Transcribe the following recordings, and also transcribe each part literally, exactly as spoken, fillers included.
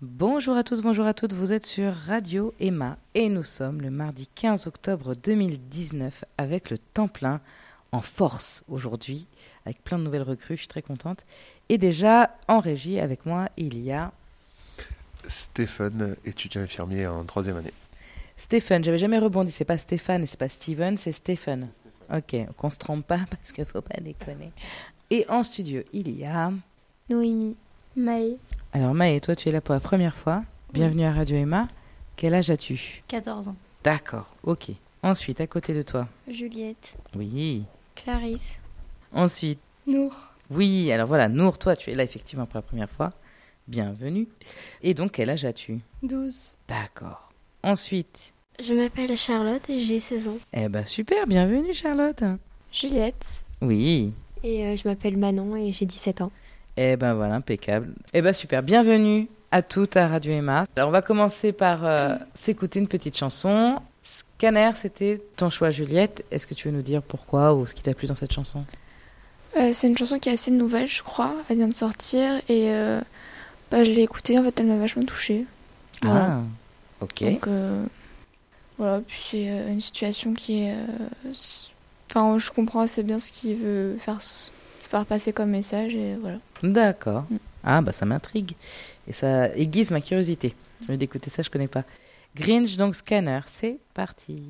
Bonjour à tous, bonjour à toutes, vous êtes sur Radio Emma et nous sommes le mardi quinze octobre deux mille dix-neuf avec le temps plein en force aujourd'hui, avec plein de nouvelles recrues, je suis très contente. Et déjà en régie avec moi, il y a... Stéphane, étudiant infirmier en troisième année. Stéphane, j'avais jamais rebondi, c'est pas Stéphane et c'est pas Steven, c'est Stéphane. Ok, qu'on se trompe pas parce qu'il faut pas déconner. Et en studio, il y a... Noémie. Maë. Alors Maë, toi tu es là pour la première fois. Bienvenue à Radio Emma. Quel âge as-tu ? quatorze ans. D'accord, ok. Ensuite, à côté de toi. Juliette. Oui. Clarisse. Ensuite. Nour. Oui, alors voilà, Nour, toi tu es là effectivement pour la première fois. Bienvenue. Et donc, quel âge as-tu ? douze. D'accord. Ensuite. Je m'appelle Charlotte et j'ai seize ans. Eh ben super, bienvenue Charlotte. Juliette. Oui. Et euh, je m'appelle Manon et j'ai dix-sept ans. Eh ben voilà, impeccable. Eh ben super, bienvenue à toutes à Radio Emma. Alors on va commencer par euh, s'écouter une petite chanson. Scanner, c'était ton choix Juliette. Est-ce que tu veux nous dire pourquoi ou ce qui t'a plu dans cette chanson ? Euh, c'est une chanson qui est assez nouvelle, je crois. Elle vient de sortir et euh, bah, je l'ai écoutée. En fait, elle m'a vachement touchée. Voilà. Ah, ok. Donc euh, voilà, puis c'est euh, une situation qui est... euh, Enfin, je comprends assez bien ce qu'il veut faire, faire passer comme message et voilà. D'accord. Mm. Ah bah ça m'intrigue. Et ça aiguise ma curiosité. Je vais d'écouter ça, je connais pas. Grinch, donc Scanner, c'est parti.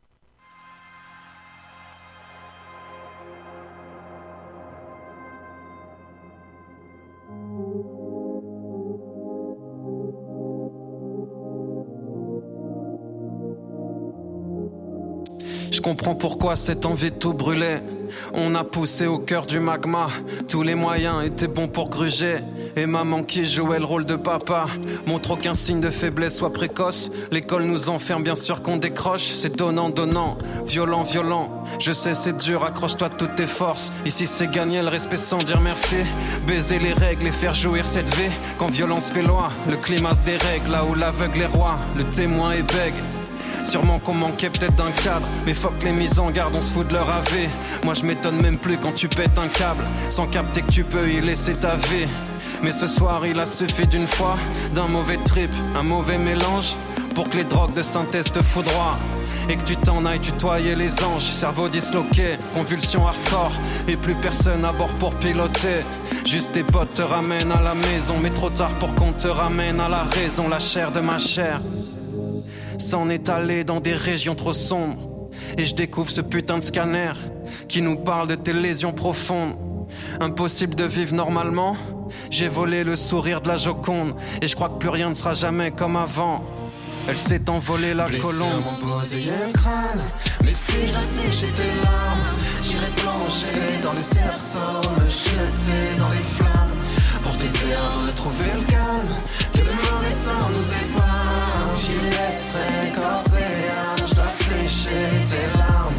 Je comprends pourquoi cette envie de tout brûler. On a poussé au cœur du magma. Tous les moyens étaient bons pour gruger. Et maman qui jouait le rôle de papa montre aucun signe de faiblesse soit précoce. L'école nous enferme, bien sûr qu'on décroche. C'est donnant, donnant, violent, violent. Je sais c'est dur, accroche-toi de toutes tes forces. Ici c'est gagner le respect sans dire merci. Baiser les règles et faire jouir cette vie. Quand violence fait loi, le climat se dérègle. Là où l'aveugle est roi, le témoin est bègue. Sûrement qu'on manquait peut-être d'un cadre. Mais fuck les mises en garde, on se fout de leur A V. Moi je m'étonne même plus quand tu pètes un câble sans capter que tu peux y laisser ta vie. Mais ce soir il a suffi d'une fois, d'un mauvais trip, un mauvais mélange, pour que les drogues de synthèse te foudroient et que tu t'en ailles tutoyer les anges. Cerveau disloqué, convulsion hardcore, et plus personne à bord pour piloter. Juste tes potes te ramènent à la maison, mais trop tard pour qu'on te ramène à la raison. La chair de ma chair s'en est allé dans des régions trop sombres. Et je découvre ce putain de scanner qui nous parle de tes lésions profondes. Impossible de vivre normalement. J'ai volé le sourire de la Joconde et je crois que plus rien ne sera jamais comme avant. Elle s'est envolée la Blessure colombe. m'ont posé le crâne. Mais si je dois sécher tes larmes, j'irai plonger dans le cerceau, me jeter dans les flammes pour t'aider à retrouver le calme. Que le mauvais sang nous épargne. J'y laisserai corps et âme. Je dois sécher tes larmes.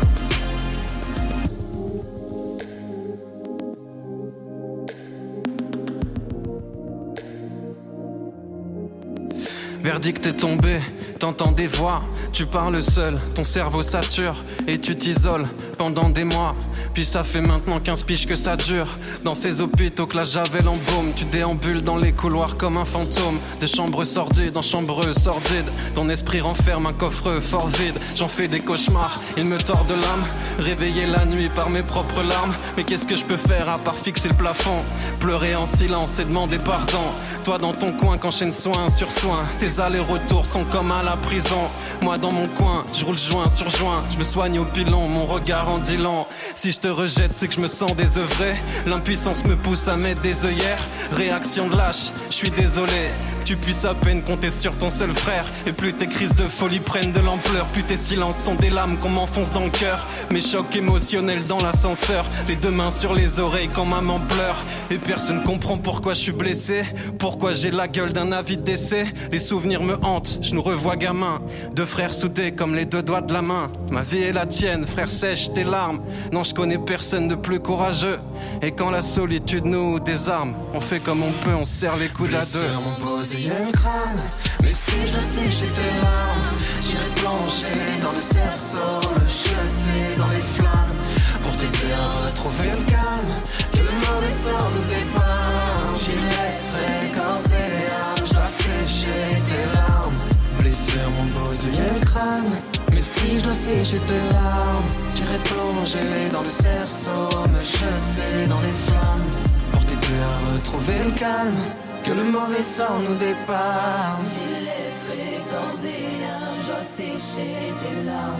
Verdict est tombé, t'entends des voix, tu parles seul, ton cerveau sature et tu t'isoles pendant des mois. Puis ça fait maintenant quinze piges que ça dure. Dans ces hôpitaux que la javel embaume, tu déambules dans les couloirs comme un fantôme. De chambre sordide en chambre sordide, ton esprit renferme un coffre fort vide. J'en fais des cauchemars, il me tord de l'âme, réveillé la nuit par mes propres larmes. Mais qu'est-ce que je peux faire à part fixer le plafond, pleurer en silence et demander pardon. Toi dans ton coin qu'enchaîne soin sur soin, tes allers-retours sont comme à la prison. Moi dans mon coin, je roule joint sur joint, je me soigne au pilon, mon regard en dit long. Si je te rejette, c'est que je me sens désœuvré. L'impuissance me pousse à mettre des œillères. Réaction de lâche, je suis désolé. Tu puisses à peine compter sur ton seul frère. Et plus tes crises de folie prennent de l'ampleur, plus tes silences sont des lames qu'on m'enfonce dans le cœur. Mes chocs émotionnels dans l'ascenseur, les deux mains sur les oreilles quand maman pleure. Et personne comprend pourquoi je suis blessé, pourquoi j'ai la gueule d'un avis de décès. Les souvenirs me hantent, je nous revois gamin, deux frères soudés comme les deux doigts de la main. Ma vie est la tienne, frère, sèche tes larmes. Non, je connais personne de plus courageux. Et quand la solitude nous désarme, on fait comme on peut, on serre les coudes à deux. Le crâne. Mais si je dois sécher tes larmes, j'irai plonger dans le cerceau, me jeter dans les flammes pour t'aider à retrouver le calme. Que le mauvais sort nous épargne. J'y laisserai corps et âme. Je dois sécher crâne. Mais si je dois sécher tes larmes, j'irai plonger dans le cerceau, me jeter dans les flammes, pour t'aider à retrouver le calme, que le mauvais sort nous épargne. J'y laisserai corps et âme, je dois sécher tes larmes.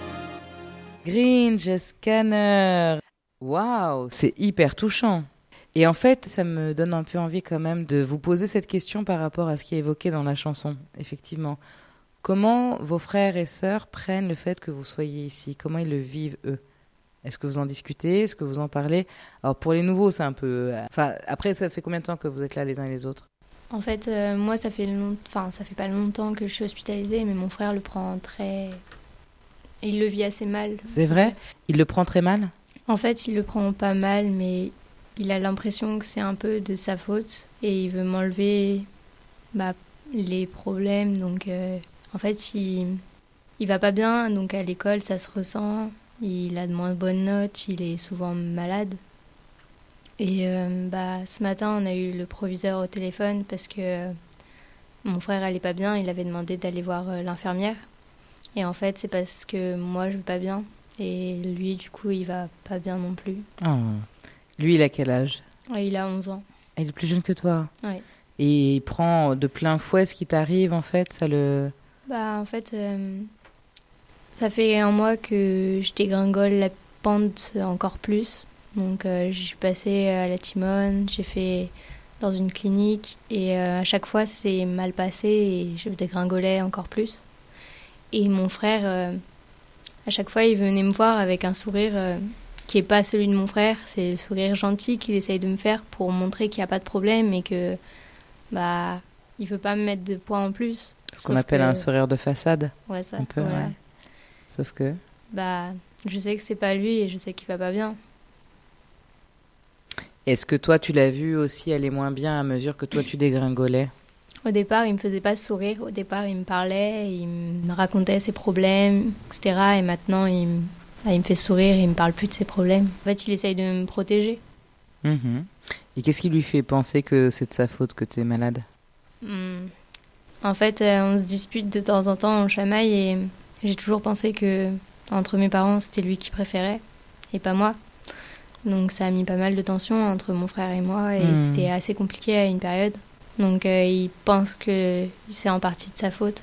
Grinch Scanner. Waouh, c'est hyper touchant. Et en fait, ça me donne un peu envie quand même de vous poser cette question par rapport à ce qui est évoqué dans la chanson, effectivement. Comment vos frères et sœurs prennent le fait que vous soyez ici? Comment ils le vivent, eux? Est-ce que vous en discutez? Est-ce que vous en parlez? Alors, pour les nouveaux, c'est un peu... Enfin, après, ça fait combien de temps que vous êtes là les uns et les autres? En fait, euh, moi, ça fait long... enfin, ça fait pas longtemps que je suis hospitalisée, mais mon frère le prend très... Il le vit assez mal. C'est vrai? Il le prend très mal? En fait, il le prend pas mal, mais il a l'impression que c'est un peu de sa faute et il veut m'enlever bah, les problèmes. Donc, euh, en fait, il, il va pas bien. Donc, à l'école, ça se ressent. Il a de moins bonnes notes. Il est souvent malade. Et euh, bah, ce matin, on a eu le proviseur au téléphone parce que euh, mon frère allait pas bien. Il avait demandé d'aller voir euh, l'infirmière. Et en fait, c'est parce que moi, je vais pas bien. Et lui, du coup, il va pas bien non plus. Oh. Lui, il a quel âge? Ouais, il a onze ans. Il est plus jeune que toi? Oui. Et il prend de plein fouet ce qui t'arrive, en fait, ça le... Bah, en fait, euh, ça fait un mois que je dégringole la pente encore plus. Donc, euh, je suis passée à la Timone, j'ai fait dans une clinique. Et euh, à chaque fois, ça s'est mal passé et je dégringolais encore plus. Et mon frère, euh, à chaque fois, il venait me voir avec un sourire euh, qui n'est pas celui de mon frère. C'est le sourire gentil qu'il essaye de me faire pour montrer qu'il n'y a pas de problème et que bah, il ne veut pas me mettre de poids en plus. Ce qu'on appelle que... un sourire de façade. Ouais, ça. Un peu, voilà. ouais. Sauf que... Bah, je sais que c'est pas lui et je sais qu'il va pas bien. Est-ce que toi, tu l'as vu aussi aller moins bien à mesure que toi, tu dégringolais? Au départ, il me faisait pas sourire. Au départ, il me parlait, il me racontait ses problèmes, et cetera. Et maintenant, il me, bah, il me fait sourire et il me parle plus de ses problèmes. En fait, il essaye de me protéger. Mmh. Et qu'est-ce qui lui fait penser que c'est de sa faute que tu es malade? mmh. En fait, euh, on se dispute de temps en temps, on chamaille et j'ai toujours pensé que entre mes parents, c'était lui qui préférait et pas moi. Donc ça a mis pas mal de tension entre mon frère et moi et mmh. c'était assez compliqué à une période. Donc euh, il pense que c'est en partie de sa faute,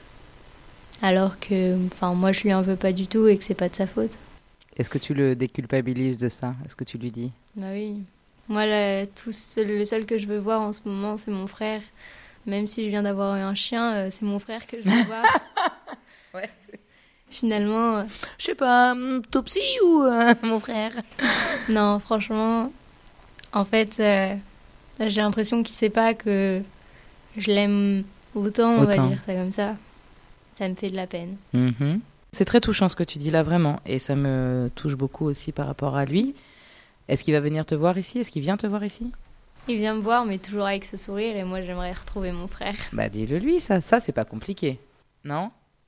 alors que enfin, moi je lui en veux pas du tout et que c'est pas de sa faute. Est-ce que tu le déculpabilises de ça? Est-ce que tu lui dis? Bah oui. Moi, là, tout seul, le seul que je veux voir en ce moment, c'est mon frère. Même si je viens d'avoir un chien, euh, c'est mon frère que je veux voir. Ouais. Finalement, euh... je sais pas, Topsy ou euh, mon frère? Non, franchement, en fait, euh, j'ai l'impression qu'il sait pas que je l'aime autant, on autant. va dire ça comme ça. Ça me fait de la peine. Mmh. C'est très touchant ce que tu dis là, vraiment. Et ça me touche beaucoup aussi par rapport à lui. Est-ce qu'il va venir te voir ici? Est-ce qu'il vient te voir ici? Il vient me voir, mais toujours avec ce sourire. Et moi, j'aimerais retrouver mon frère. Bah, dis-le lui, ça. Ça, c'est pas compliqué. Non?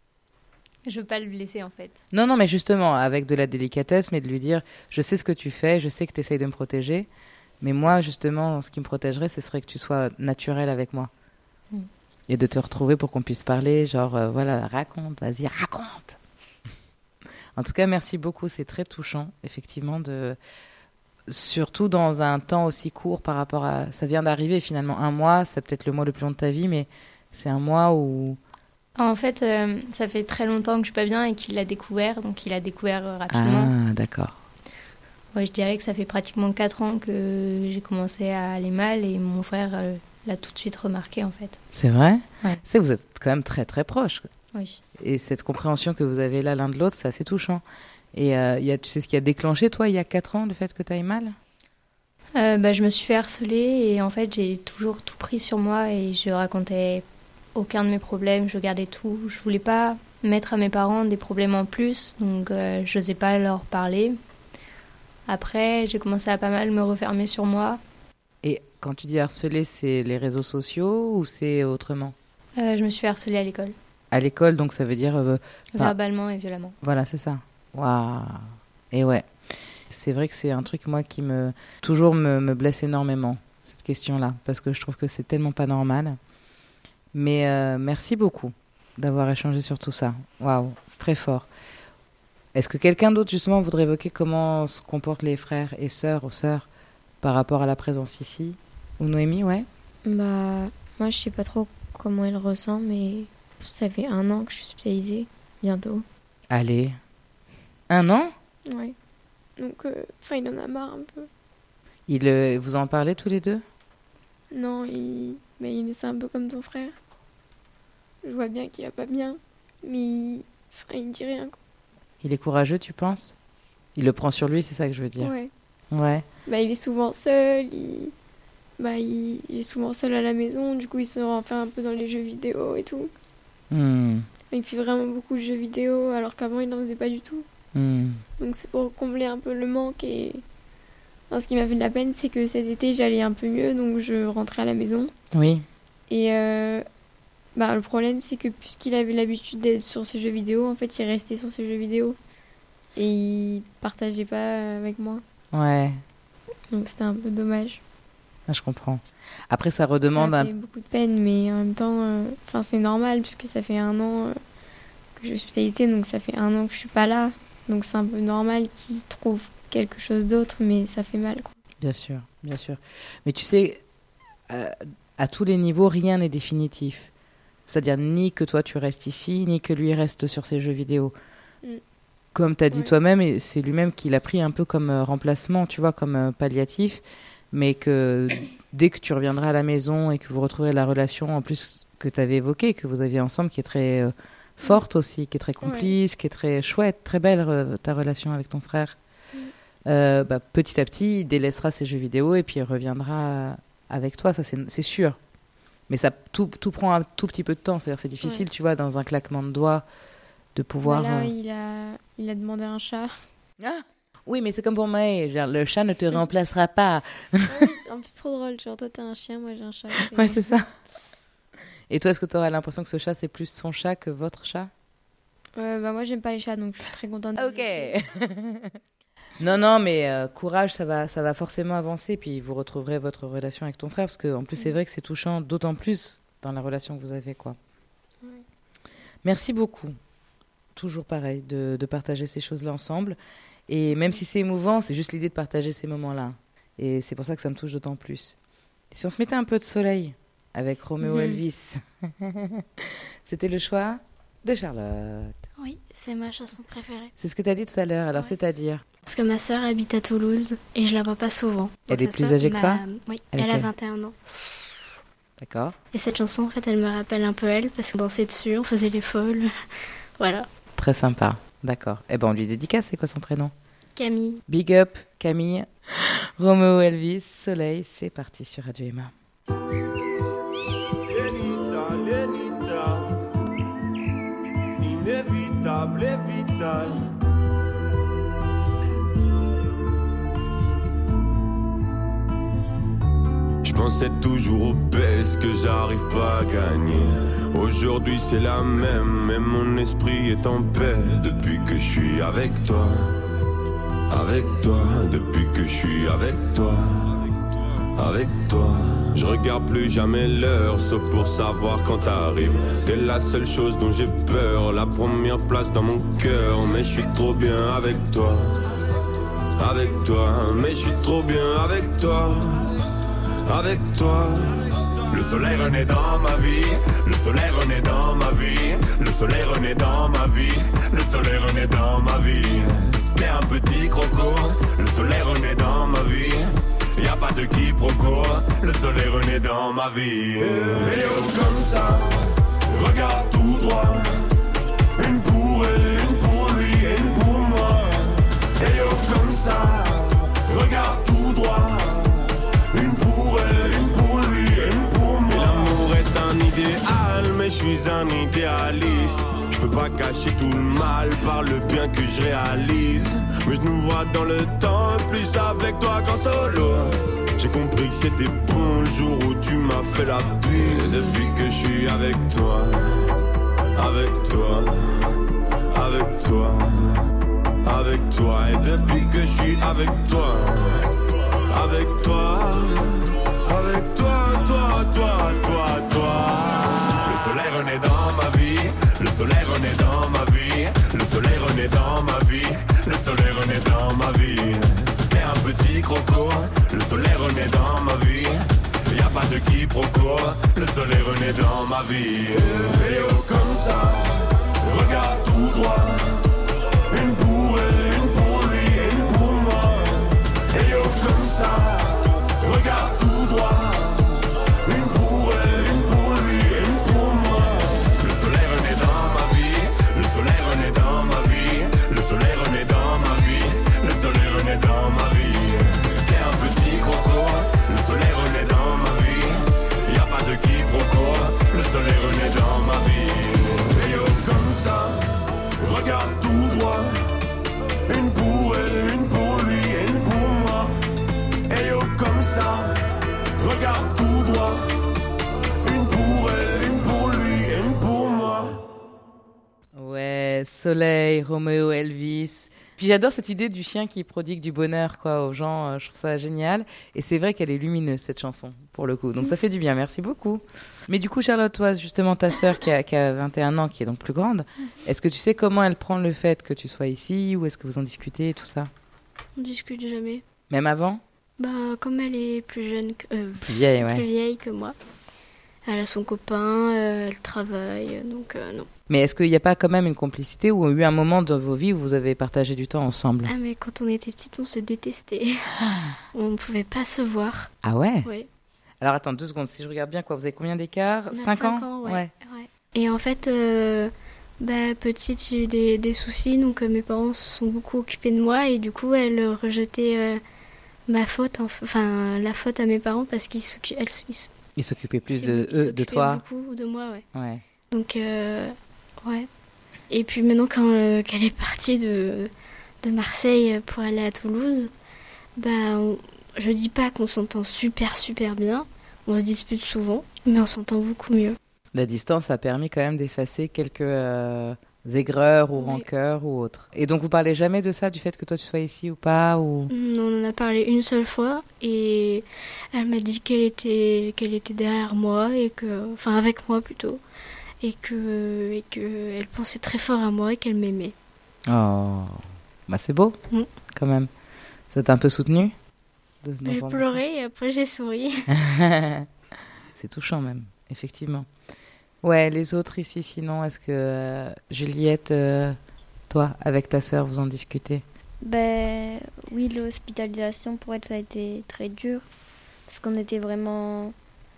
Je veux pas le blesser, en fait. Non, non, mais justement, avec de la délicatesse, mais de lui dire, je sais ce que tu fais, je sais que tu essayes de me protéger. Mais moi, justement, ce qui me protégerait, ce serait que tu sois naturel avec moi. Mm. Et de te retrouver pour qu'on puisse parler, genre, euh, voilà, raconte, vas-y, raconte. En tout cas, merci beaucoup. C'est très touchant, effectivement, de... surtout dans un temps aussi court par rapport à... Ça vient d'arriver, finalement. Un mois, c'est peut-être le mois le plus long de ta vie, mais c'est un mois où... En fait, euh, ça fait très longtemps que je suis pas bien et qu'il l'a découvert, donc il l'a découvert euh, rapidement. Ah, d'accord. Ouais, je dirais que ça fait pratiquement quatre ans que j'ai commencé à aller mal et mon frère euh, l'a tout de suite remarqué, en fait. C'est vrai? Ouais. C'est vous êtes quand même très, très proches. Oui. Et cette compréhension que vous avez là l'un de l'autre, c'est assez touchant. Et euh, y a, tu sais ce qui a déclenché, toi, il y a quatre ans, le fait que tu ailles mal? euh, bah, Je me suis fait harceler et en fait, j'ai toujours tout pris sur moi et je racontais aucun de mes problèmes, je gardais tout. Je voulais pas mettre à mes parents des problèmes en plus, donc euh, je n'osais pas leur parler. Après, j'ai commencé à pas mal me refermer sur moi. Et quand tu dis harceler, c'est les réseaux sociaux ou c'est autrement? euh, Je me suis fait harceler à l'école. À l'école, donc ça veut dire... Euh, Verbalement et violemment. Voilà, c'est ça. Waouh. Et ouais, c'est vrai que c'est un truc, moi, qui me toujours me, me blesse énormément, cette question-là, parce que je trouve que c'est tellement pas normal. Mais euh, merci beaucoup. d'avoir échangé sur tout ça. Waouh, c'est très fort. Est-ce que quelqu'un d'autre, justement, voudrait évoquer comment se comportent les frères et sœurs ou sœurs par rapport à la présence ici? Ou Noémie, ouais? Bah, moi, je sais pas trop comment il ressent, mais ça fait un an que je suis hospitalisée, bientôt. Allez. Un an? Ouais. Donc, enfin, euh, il en a marre un peu. Il, euh, vous en parlez tous les deux? Non, il... Mais il... c'est un peu comme ton frère. Je vois bien qu'il va pas bien, mais il, enfin, il dit rien, quoi. Il est courageux, tu penses? Il le prend sur lui, c'est ça que je veux dire. Ouais. Ouais. Bah, il est souvent seul, il... Bah, il... il est souvent seul à la maison, du coup, il se renferme un peu dans les jeux vidéo et tout. Hmm. Il fait vraiment beaucoup de jeux vidéo, alors qu'avant, il n'en faisait pas du tout. Hmm. Donc, c'est pour combler un peu le manque. Et enfin, ce qui m'a fait de la peine, c'est que cet été, j'allais un peu mieux, donc je rentrais à la maison. Oui. Et euh... bah, le problème, c'est que puisqu'il avait l'habitude d'être sur ses jeux vidéo, en fait, il restait sur ses jeux vidéo. Et il partageait pas avec moi. Ouais. Donc, c'était un peu dommage. Ah, je comprends. Après, ça redemande... Ça un... fait beaucoup de peine, mais en même temps, enfin, euh, c'est normal, puisque ça fait un an euh, que je suis hospitalisée, donc ça fait un an que je suis pas là. Donc, c'est un peu normal qu'il trouve quelque chose d'autre, mais ça fait mal, quoi. Bien sûr, bien sûr. Mais tu sais, euh, à tous les niveaux, rien n'est définitif. C'est-à-dire ni que toi tu restes ici, ni que lui reste sur ses jeux vidéo. Mm. Comme tu as dit ouais. toi-même, et c'est lui-même qui l'a pris un peu comme euh, remplacement, tu vois, comme euh, palliatif, mais que dès que tu reviendras à la maison et que vous retrouverez la relation en plus que tu avais évoquée, que vous aviez ensemble, qui est très euh, forte aussi, qui est très complice, ouais. qui est très chouette, très belle euh, ta relation avec ton frère. Mm. Euh, bah, petit à petit, il délaissera ses jeux vidéo et puis il reviendra avec toi, ça c'est, c'est sûr. Mais ça, tout, tout prend un tout petit peu de temps. C'est-à-dire c'est difficile, ouais. tu vois, dans un claquement de doigts, de pouvoir... Bah là, euh... il, a, il a demandé un chat. Ah oui, mais c'est comme pour moi. Le chat ne te remplacera pas. Ouais, c'est un peu trop drôle. Genre, toi, t'as un chien, moi, j'ai un chat. C'est... Ouais, c'est ça. Et toi, est-ce que tu aurais l'impression que ce chat, c'est plus son chat que votre chat? euh, bah, moi, j'aime pas les chats, donc je suis très contente. Ok. Non, non, mais euh, courage, ça va, ça va forcément avancer. Puis vous retrouverez votre relation avec ton frère. Parce qu'en plus, mmh. c'est vrai que c'est touchant, d'autant plus dans la relation que vous avez, quoi. Ouais. Merci beaucoup. Toujours pareil, de, de partager ces choses-là ensemble. Et même si c'est émouvant, c'est juste l'idée de partager ces moments-là. Et c'est pour ça que ça me touche d'autant plus. Et si on se mettait un peu de soleil avec Roméo mmh. Elvis, c'était le choix de Charlotte. Oui, c'est ma chanson préférée. C'est ce que tu as dit tout à l'heure, alors ouais. c'est-à-dire? Parce que ma sœur habite à Toulouse et je la vois pas souvent. Elle est plus âgée que toi? Oui, elle, elle a vingt et un ans. D'accord. Et cette chanson, en fait, elle me rappelle un peu elle, parce qu'on dansait dessus, on faisait les folles. Voilà. Très sympa, d'accord. Eh ben on lui dédicace, c'est quoi son prénom? Camille. Big up, Camille. Roméo Elvis, Soleil, c'est parti sur Radio Emma. Lenita, Lenita, inévitable et vital. Je pensais toujours au best que j'arrive pas à gagner. Aujourd'hui c'est la même, mais mon esprit est en paix depuis que je suis avec toi. Avec toi, depuis que je suis avec toi. Avec toi. Je regarde plus jamais l'heure, sauf pour savoir quand t'arrives. T'es la seule chose dont j'ai peur, la première place dans mon cœur. Mais je suis trop bien avec toi. Avec toi, mais je suis trop bien avec toi. Avec toi. Le soleil renaît dans ma vie. Le soleil renaît dans ma vie. Le soleil renaît dans ma vie. Le soleil renaît dans ma vie. T'es un petit croco. Le soleil renaît dans ma vie. Y'a pas de quiproquo. Le soleil renaît dans ma vie. Et oh comme ça, regarde tout droit. Une pour elle, une pour lui et une pour moi. Et oh comme ça, regarde tout droit. Une pour elle, une pour lui et une pour moi. Et l'amour est un idéal, mais je suis un idéaliste. Je peux pas cacher tout le mal par le bien que je réalise. Mais je nous vois dans le temps, plus avec toi qu'en solo. J'ai compris que c'était bon le jour où tu m'as fait la bise. Depuis que je suis avec toi, avec toi, avec toi, avec toi. Et depuis que je suis avec toi, avec toi, avec toi, toi, toi, toi, toi. Le soleil renaît dans ma vie. soleil renaît dans ma vie, le soleil renaît dans ma vie, le soleil renaît dans ma vie. T'es un petit croco, le soleil renaît dans ma vie. Y'a pas de quiproquo, le soleil renaît dans ma vie. Et oh comme ça, regarde tout droit. Une pour elle, une pour lui, et une pour moi. Et oh comme ça, regarde tout droit. Une pour elle, une pour lui, et une pour moi. Le soleil renaît dans ma vie, le soleil renaît dans ma vie, le soleil renaît dans ma vie, le soleil renaît dans ma vie. T'es un petit croco, le soleil renaît dans ma vie. Y'a pas de quiproquo, le soleil renaît dans ma vie. Et oh comme ça, regarde tout droit. Une pour elle, une pour lui, et une pour moi. Et oh comme ça, regarde tout droit. Une pour elle, une pour lui, et une pour moi. Ouais, Soleil, Roméo Elvis. Puis j'adore cette idée du chien qui prodigue du bonheur quoi, aux gens, euh, je trouve ça génial. Et c'est vrai qu'elle est lumineuse cette chanson, pour le coup. Donc ça fait du bien, merci beaucoup. Mais du coup Charlotte, toi justement ta sœur qui a, qui a vingt et un ans, qui est donc plus grande, est-ce que tu sais comment elle prend le fait que tu sois ici, ou est-ce que vous en discutez, tout ça? On discute jamais. Même avant? Bah, comme elle est plus jeune que... euh, Plus vieille, ouais. plus vieille que moi. Elle a son copain, euh, elle travaille, donc euh, non. Mais est-ce qu'il n'y a pas quand même une complicité, ou eu un moment dans vos vies où vous avez partagé du temps ensemble? Ah, mais quand on était petite, on se détestait. On ne pouvait pas se voir. Ah ouais? Ouais. Alors attends deux secondes, si je regarde bien, quoi, vous avez combien d'écart? On a cinq ans, ans, ouais. ouais. Et en fait, euh, bah, petite, j'ai eu des, des soucis, donc euh, mes parents se sont beaucoup occupés de moi, et du coup, elle rejetait euh, ma faute, enfin la faute à mes parents, parce qu'ils s'occu- elles- ils, Ils s'occupaient plus ils de eux, de s'occupaient toi? beaucoup de moi, ouais. Ouais. Donc, euh, ouais. Et puis maintenant, quand euh, qu'elle est partie de, de Marseille pour aller à Toulouse, bah, on, je dis pas qu'on s'entend super, super bien. On se dispute souvent, mais on s'entend beaucoup mieux. La distance a permis quand même d'effacer quelques euh, aigreurs ou Oui. rancœurs ou autres. Et donc vous parlez jamais de ça, du fait que toi tu sois ici ou pas, ou... On en a parlé une seule fois, et elle m'a dit qu'elle était, qu'elle était derrière moi, et que, enfin avec moi plutôt, et que, et que elle pensait très fort à moi et qu'elle m'aimait. Oh, bah c'est beau, Mm. quand même. Ça t'a un peu soutenu de se J'ai d'entendre pleuré et après j'ai souri. ça. C'est touchant même, effectivement. Ouais, les autres ici, sinon, est-ce que euh, Juliette, euh, toi, avec ta sœur, vous en discutez? Ben oui, l'hospitalisation pour elle ça a été très dur parce qu'on était vraiment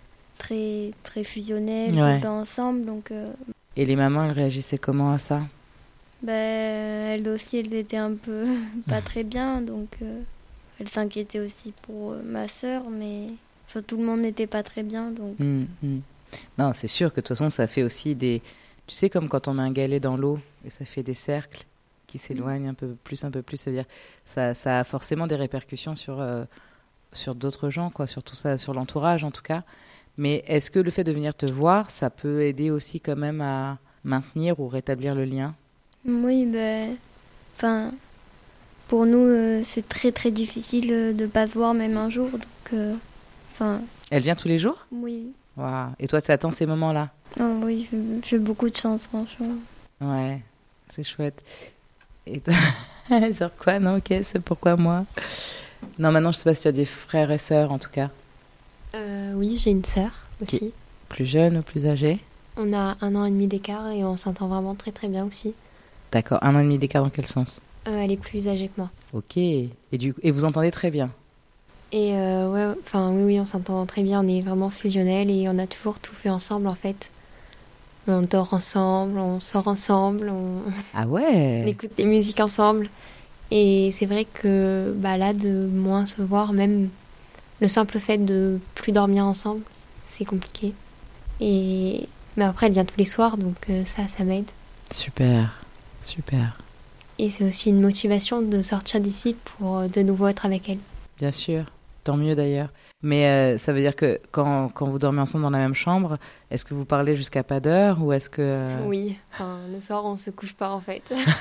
très très fusionnels, tout Ouais. le temps ensemble, donc euh, Et les mamans, elles réagissaient comment à ça? ben elles aussi elles étaient un peu pas très bien, donc euh, elles s'inquiétaient aussi pour euh, ma sœur, mais enfin, tout le monde n'était pas très bien, donc Mm, mm. Non, c'est sûr que de toute façon, ça fait aussi des... Tu sais, comme quand on met un galet dans l'eau et ça fait des cercles qui s'éloignent un peu plus, un peu plus, c'est-à-dire ça, ça a forcément des répercussions sur, euh, sur d'autres gens, quoi, sur tout ça, sur l'entourage en tout cas. Mais est-ce que le fait de venir te voir, ça peut aider aussi quand même à maintenir ou rétablir le lien? oui, ben enfin pour nous euh, c'est très très difficile euh, de pas se voir même un jour, donc euh, enfin Elle vient tous les jours? oui. Waouh. Et toi, tu attends ces moments-là? Non, oui, j'ai- j'ai beaucoup de chance, franchement. Ouais, c'est chouette. Et toi- genre quoi? Non, ok, c'est pourquoi moi? Non, maintenant, je sais pas si tu as des frères et sœurs, en tout cas. Euh, oui, j'ai une sœur aussi. Qui- Plus jeunes ou plus âgés? On a un an et demi d'écart et on s'entend vraiment très très bien aussi. D'accord, un an et demi d'écart dans quel sens? Euh, elle est plus âgée que moi. Ok, et, du... et vous entendez très bien? Et euh, ouais, enfin oui, oui, on s'entend très bien. On est vraiment fusionnels et on a toujours tout fait ensemble en fait. On dort ensemble, on sort ensemble, on, Ah on ouais? écoute des musiques ensemble. Et c'est vrai que bah, là, de moins se voir, même le simple fait de plus dormir ensemble, c'est compliqué. Et mais après, elle vient tous les soirs, donc euh, ça, ça m'aide. Super, super. Et c'est aussi une motivation de sortir d'ici pour euh, de nouveau être avec elle. Bien sûr, tant mieux d'ailleurs. Mais euh, ça veut dire que quand, quand vous dormez ensemble dans la même chambre, est-ce que vous parlez jusqu'à pas d'heure ou est-ce que... euh, Oui, enfin, le soir, on se couche pas en fait.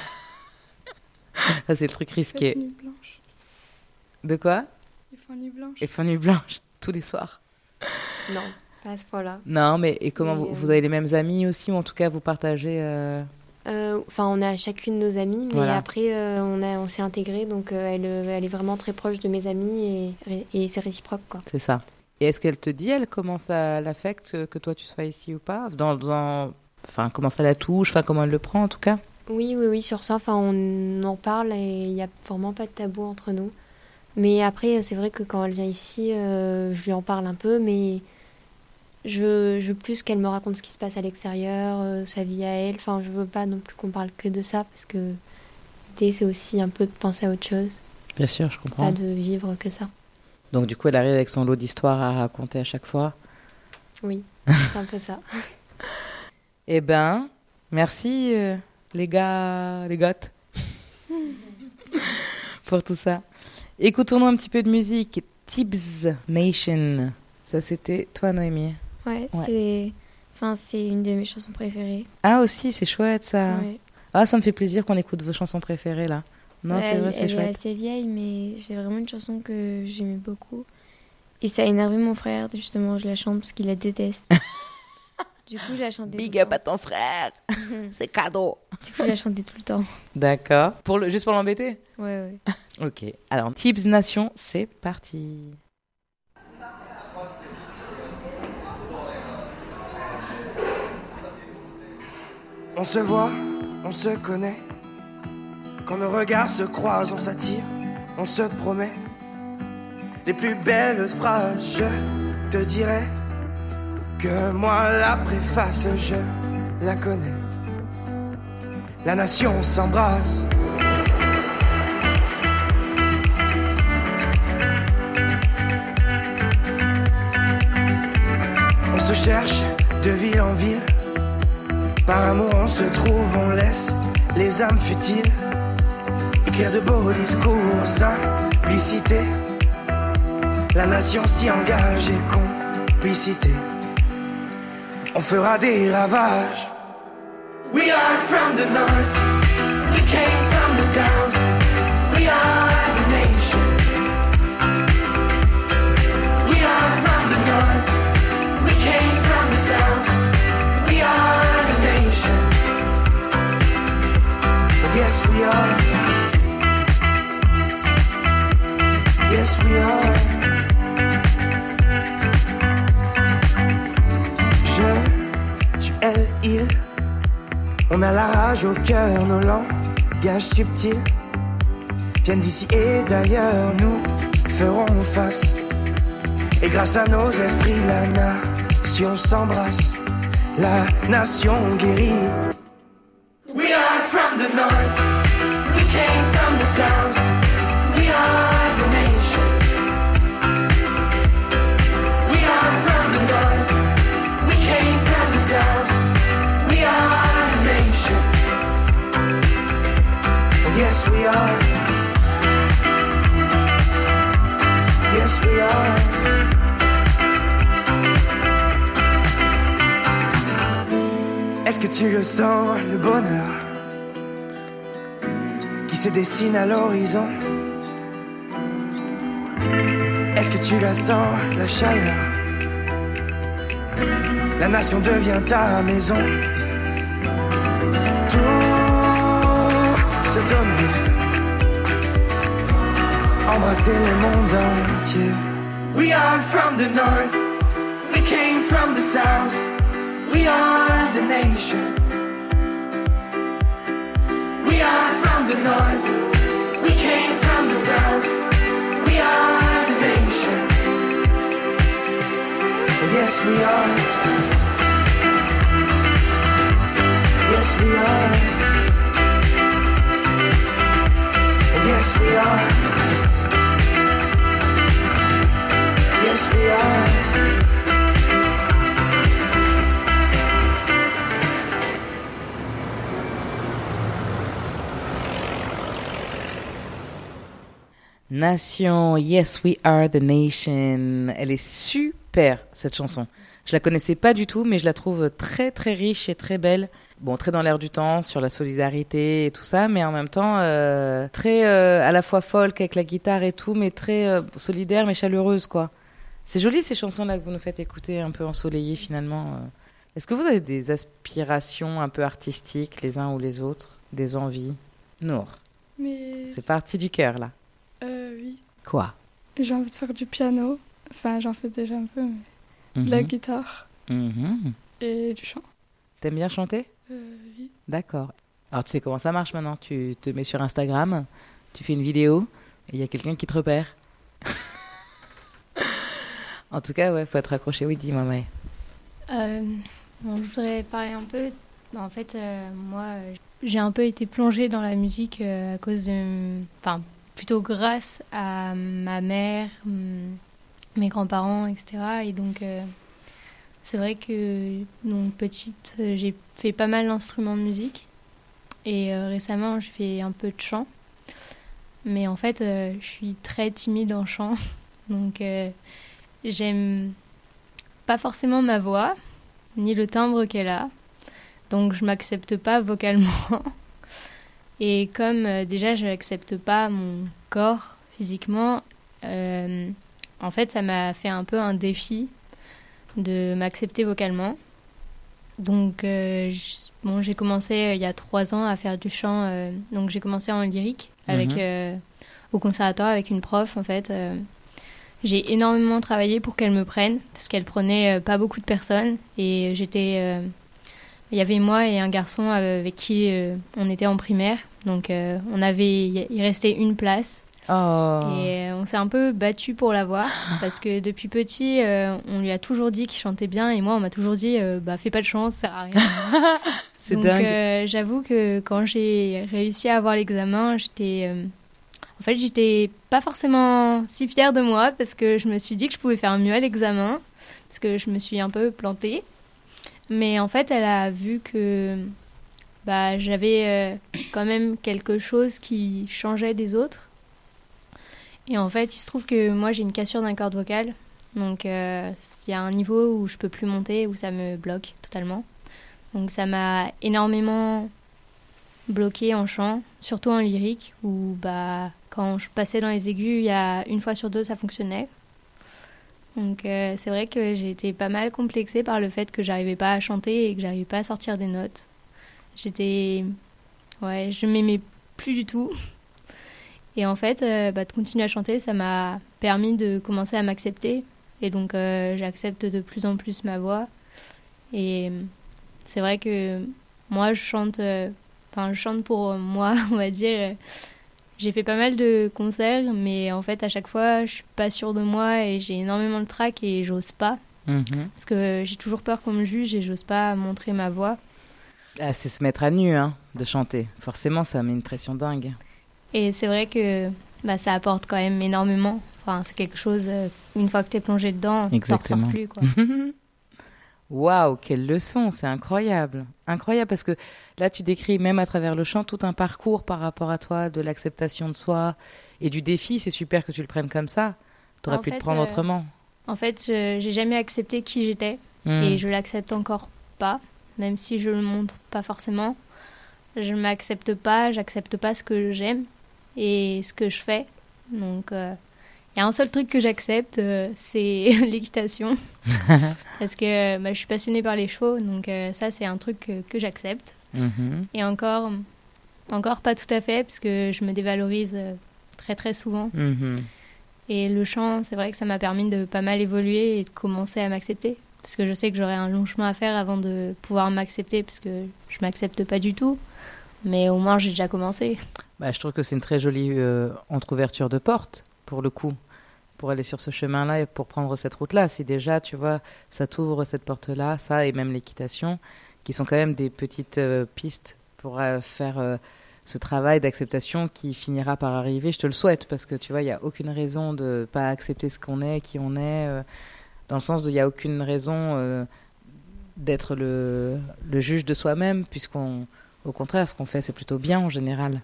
Ça, c'est le truc risqué. Nuit blanche. De quoi? Ils font nuit blanche. Et font nuit blanche, tous les soirs. Non, pas à ce point-là. Non, mais et comment Mais, vous, euh, vous avez les mêmes amis aussi, ou en tout cas vous partagez euh, Euh, Enfin, on a chacune nos amis, mais Voilà. après, euh, on, a, on s'est intégrés, donc euh, elle, euh, elle est vraiment très proche de mes amis et, et c'est réciproque, quoi. C'est ça. Et est-ce qu'elle te dit, elle, comment ça l'affecte que, que toi tu sois ici ou pas dans, dans... Enfin, comment ça la touche, enfin, comment elle le prend en tout cas? Oui, oui, oui, sur ça, enfin, on en parle et il n'y a vraiment pas de tabou entre nous. Mais après, c'est vrai que quand elle vient ici, euh, je lui en parle un peu, mais je veux, je veux plus qu'elle me raconte ce qui se passe à l'extérieur, euh, sa vie à elle. Enfin, je veux pas non plus qu'on parle que de ça, parce que l'idée, c'est aussi un peu de penser à autre chose, Bien sûr, je comprends. pas de vivre que ça. Donc du coup, elle arrive avec son lot d'histoires à raconter à chaque fois. Oui, c'est un peu ça. Eh ben, merci euh, les gars, les gâtes, pour tout ça. Écoutons-nous un petit peu de musique. Tibbs Nation. Ça, c'était toi, Noémie. Ouais, Ouais. c'est enfin, c'est une de mes chansons préférées. Ah aussi, c'est chouette ça. Ouais. Ah, ça me fait plaisir qu'on écoute vos chansons préférées là. Non, Ouais, c'est elle, vrai, c'est elle est chouette. assez vieille, mais c'est vraiment une chanson que j'aimais beaucoup. Et ça a énervé mon frère, justement, je la chante parce qu'il la déteste. Du coup, je la chantais Big tout le up à ton frère. C'est cadeau. temps. Du coup, je la chantais tout le temps. D'accord. Pour le, juste pour l'embêter. Ouais, ouais. Ok. Alors, Tibbs Nation, c'est parti. On se voit, on se connaît. Quand nos regards se croisent, on s'attire, on se promet. Les plus belles phrases, je te dirai que moi la préface, je la connais. La nation s'embrasse. On se cherche de ville en ville. Par amour on se trouve, on laisse les âmes futiles écrire de beaux discours, simplicité. La nation s'y engage et complicité. On fera des ravages. We are from the north, we came from the south. We are the nation. We are from the north, we came from the south. We are the nation. Yes, we are. Yes, we are. Je, tu, elle, il. On a la rage au cœur, nos langages subtils viennent d'ici et d'ailleurs, nous ferons face. Et grâce à nos esprits, la nation s'embrasse. La nation guérit. We are from the north, we came from the south. We are the nation. We are from the north, we came from the south. We are the nation. Yes, we are. Yes, we are. Est-ce que tu le sens, le bonheur qui se dessine à l'horizon? Est-ce que tu la sens, la chaleur? La nation devient ta maison. Tout se donner, embrasser le monde entier. We are from the north, we came from the south. We are the nation. We are from the north, we came from the south. We are the nation. Yes, we are. Yes, we are. Yes, we are. Yes, we are. Nation, Yes We Are the Nation. Elle est super, cette chanson. Je la connaissais pas du tout, mais je la trouve très très riche et très belle. Bon, très dans l'air du temps, sur la solidarité et tout ça, mais en même temps, euh, très euh, à la fois folk avec la guitare et tout, mais très euh, solidaire mais chaleureuse, quoi. C'est joli ces chansons-là que vous nous faites écouter, un peu ensoleillées finalement. Est-ce que vous avez des aspirations un peu artistiques les uns ou les autres, des envies? Nour, Mais... c'est parti du cœur là. Euh, oui. Quoi? J'ai envie de faire du piano. Enfin, j'en fais déjà un peu, mais... Mm-hmm. De la guitare. Mm-hmm. Et du chant. T'aimes bien chanter? Euh, oui. D'accord. Alors tu sais comment ça marche maintenant. Tu te mets sur Instagram, tu fais une vidéo, et il y a quelqu'un qui te repère. En tout cas, ouais, faut être accroché. Oui, dis-moi, Maë. Euh, bon, je voudrais parler un peu. En fait, euh, moi, j'ai un peu été plongée dans la musique euh, à cause de... Enfin, plutôt grâce à ma mère, m- mes grands-parents, et cetera. Et donc, euh, c'est vrai que, donc, petite, euh, j'ai fait pas mal d'instruments de musique. Et euh, récemment, j'ai fait un peu de chant. Mais en fait, euh, je suis très timide en chant. Donc, euh, j'aime pas forcément ma voix, ni le timbre qu'elle a. Donc, je m'accepte pas vocalement. Et comme euh, déjà, je n'accepte pas mon corps physiquement, euh, en fait, ça m'a fait un peu un défi de m'accepter vocalement. Donc, euh, j- bon, j'ai commencé euh, il y a trois ans à faire du chant. euh, donc, j'ai commencé en lyrique avec, Mhm. euh, au conservatoire avec une prof, en fait. euh, j'ai énormément travaillé pour qu'elle me prenne, parce qu'elle prenait euh, pas beaucoup de personnes. Et j'étais... euh, il y avait moi et un garçon avec qui euh, on était en primaire. Donc, euh, on avait, il restait une place. Oh. Et euh, on s'est un peu battu pour l'avoir. Parce que depuis petit, euh, on lui a toujours dit qu'il chantait bien. Et moi, on m'a toujours dit, euh, bah, fais pas de chance, ça sert à rien. C'est Donc, dingue. euh, j'avoue que quand j'ai réussi à avoir l'examen, j'étais... euh, en fait, j'étais pas forcément si fière de moi. Parce que je me suis dit que je pouvais faire mieux à l'examen. Parce que je me suis un peu plantée. Mais en fait, elle a vu que bah, j'avais euh, quand même quelque chose qui changeait des autres. Et en fait, il se trouve que moi, j'ai une cassure d'un corde vocale. Donc, il euh, y a un niveau où je peux plus monter, où ça me bloque totalement. Donc, ça m'a énormément bloquée en chant, surtout en lyrique, où bah, quand je passais dans les aigus, il y a une fois sur deux, ça fonctionnait. Donc euh, c'est vrai que j'ai été pas mal complexée par le fait que j'arrivais pas à chanter et que j'arrivais pas à sortir des notes. J'étais... Ouais, je m'aimais plus du tout. Et en fait, euh, bah, de continuer à chanter, ça m'a permis de commencer à m'accepter. Et donc euh, j'accepte de plus en plus ma voix. Et c'est vrai que moi, je chante... Enfin, euh, je chante pour moi, on va dire... J'ai fait pas mal de concerts, mais en fait, à chaque fois, je suis pas sûre de moi et j'ai énormément de trac et j'ose pas. Mm-hmm. Parce que j'ai toujours peur qu'on me juge et j'ose pas montrer ma voix. Ah, c'est se mettre à nu, hein, de chanter. Forcément, ça met une pression dingue. Et c'est vrai que bah, ça apporte quand même énormément. Enfin, c'est quelque chose, euh, une fois que t'es plongé dedans, t'en ressors plus, quoi. Waouh, quelle leçon, c'est incroyable. Incroyable parce que là, tu décris même à travers le chant tout un parcours par rapport à toi, de l'acceptation de soi et du défi. C'est super que tu le prennes comme ça. Tu aurais pu fait, le prendre euh, autrement. En fait, je, j'ai jamais accepté qui j'étais Mmh. et je l'accepte encore pas, même si je le montre pas forcément. Je m'accepte pas, j'accepte pas ce que j'aime et ce que je fais. Donc, il euh, y a un seul truc que j'accepte, euh, c'est l'équitation. Parce que bah, je suis passionnée par les chevaux, donc euh, ça, c'est un truc que, que j'accepte. Mm-hmm. Et encore, encore pas tout à fait, parce que je me dévalorise euh, très très souvent. Mm-hmm. Et le chant, c'est vrai que ça m'a permis de pas mal évoluer et de commencer à m'accepter. Parce que je sais que j'aurai un long chemin à faire avant de pouvoir m'accepter, parce que je m'accepte pas du tout. Mais au moins, j'ai déjà commencé. Bah, je trouve que c'est une très jolie euh, entrouverture de porte, pour le coup, pour aller sur ce chemin-là et pour prendre cette route-là. Si déjà, tu vois, ça t'ouvre cette porte-là, ça et même l'équitation, qui sont quand même des petites euh, pistes pour euh, faire euh, ce travail d'acceptation qui finira par arriver. Je te le souhaite, parce que tu vois, il n'y a aucune raison de ne pas accepter ce qu'on est, qui on est, euh, dans le sens où il n'y a aucune raison euh, d'être le, le juge de soi-même, puisqu'on, au contraire, ce qu'on fait, c'est plutôt bien en général.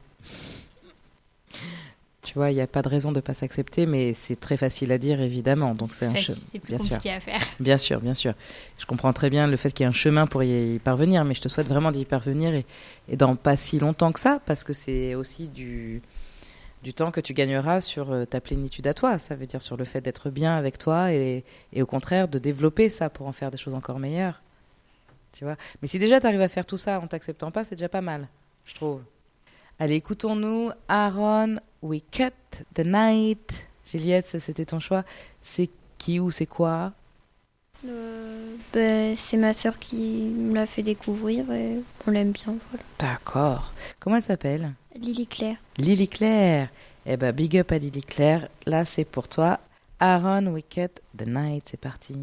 Tu vois, il n'y a pas de raison de ne pas s'accepter, mais c'est très facile à dire, évidemment. Donc c'est, c'est, un facile, che... c'est plus bien compliqué sûr. à faire. Bien sûr, bien sûr. Je comprends très bien le fait qu'il y ait un chemin pour y parvenir, mais je te souhaite vraiment d'y parvenir et, et dans pas si longtemps que ça, parce que c'est aussi du, du temps que tu gagneras sur euh, ta plénitude à toi. Ça veut dire sur le fait d'être bien avec toi et, et au contraire de développer ça pour en faire des choses encore meilleures. Tu vois. Mais si déjà tu arrives à faire tout ça en t'acceptant pas, c'est déjà pas mal, je trouve. Allez, écoutons-nous Aaron, We Cut the Night. Juliette, ça, c'était ton choix. C'est qui ou c'est quoi? Euh, ben, c'est ma sœur qui me l'a fait découvrir et on l'aime bien. Voilà. D'accord. Comment elle s'appelle? Lily Claire. Lily Claire. Eh ben, big up à Lily Claire. Là, c'est pour toi. Aaron, We Cut the Night. C'est parti.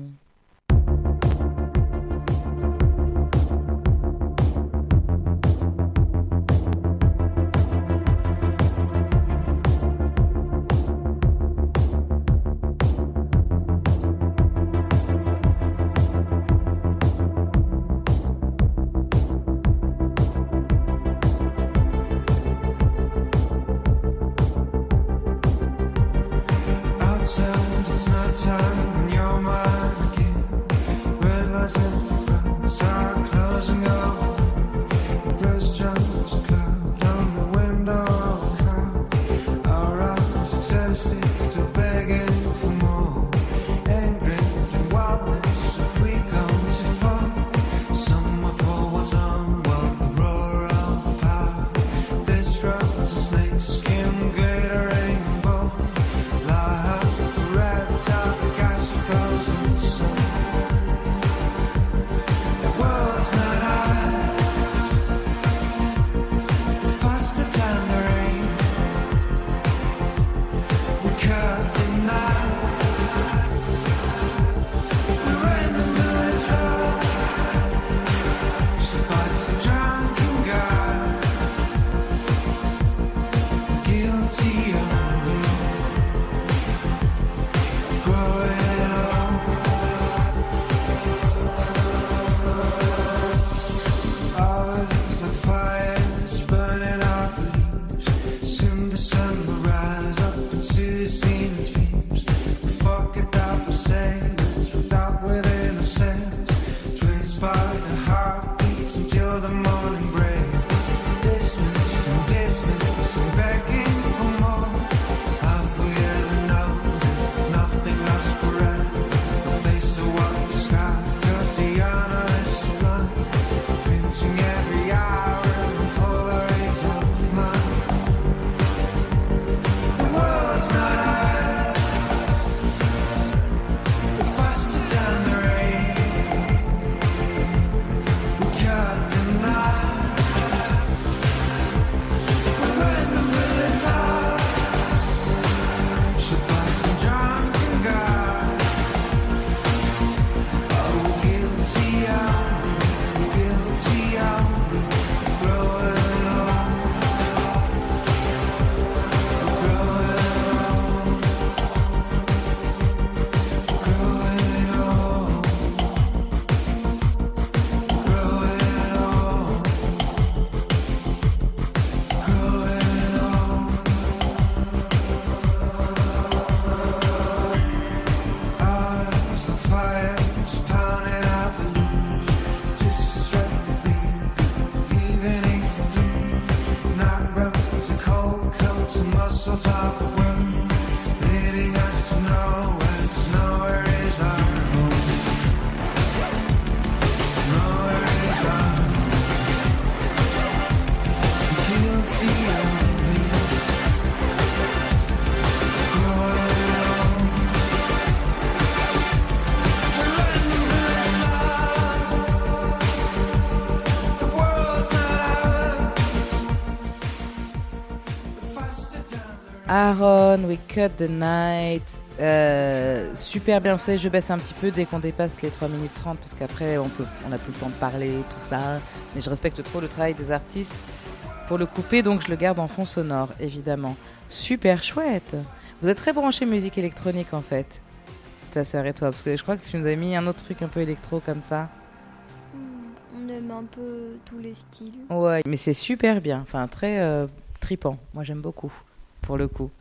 Aaron, We Cut the Night. Euh, super bien, vous savez, je baisse un petit peu dès qu'on dépasse les trois minutes trente parce qu'après on peut, on n'a plus le temps de parler, tout ça. Mais je respecte trop le travail des artistes pour le couper, donc je le garde en fond sonore, évidemment. Super chouette. Vous êtes très branchés musique électronique en fait, ta sœur et toi, parce que je crois que tu nous as mis un autre truc un peu électro comme ça. On aime un peu tous les styles. Ouais, mais c'est super bien, enfin très euh, tripant. Moi j'aime beaucoup, pour le coup.